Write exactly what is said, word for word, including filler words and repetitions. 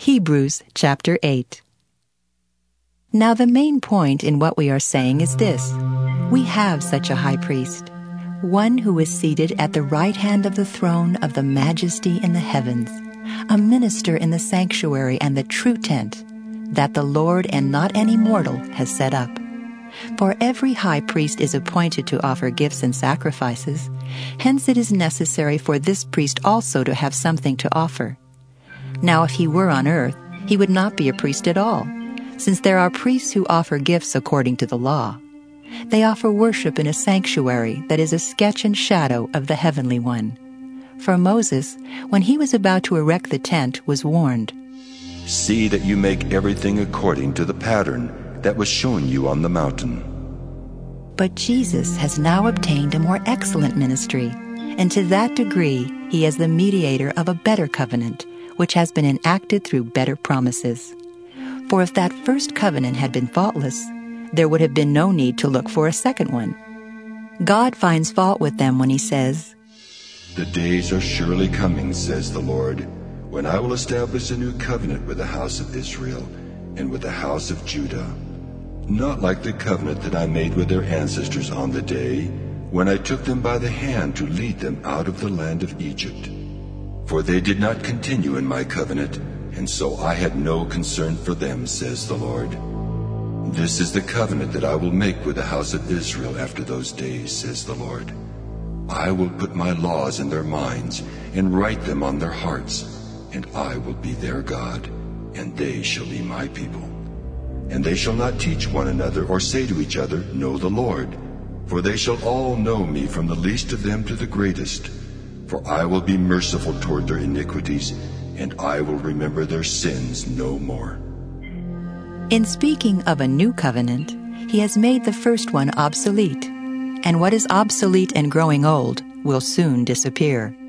Hebrews chapter eight. Now the main point in what we are saying is this. We have such a high priest, one who is seated at the right hand of the throne of the majesty in the heavens, a minister in the sanctuary and the true tent, that the Lord and not any mortal has set up. For every high priest is appointed to offer gifts and sacrifices. Hence it is necessary for this priest also to have something to offer. Now if he were on earth, he would not be a priest at all, since there are priests who offer gifts according to the law. They offer worship in a sanctuary that is a sketch and shadow of the heavenly one. For Moses, when he was about to erect the tent, was warned, "See that you make everything according to the pattern that was shown you on the mountain." But Jesus has now obtained a more excellent ministry, and to that degree he is the mediator of a better covenant, which has been enacted through better promises. For if that first covenant had been faultless, there would have been no need to look for a second one. God finds fault with them when he says, "The days are surely coming, says the Lord, when I will establish a new covenant with the house of Israel and with the house of Judah, not like the covenant that I made with their ancestors on the day when I took them by the hand to lead them out of the land of Egypt. For they did not continue in my covenant, and so I had no concern for them, says the Lord. This is the covenant that I will make with the house of Israel after those days, says the Lord. I will put my laws in their minds and write them on their hearts, and I will be their God, and they shall be my people. And they shall not teach one another or say to each other, Know the Lord, for they shall all know me from the least of them to the greatest. For I will be merciful toward their iniquities, and I will remember their sins no more." In speaking of a new covenant, he has made the first one obsolete, and what is obsolete and growing old will soon disappear.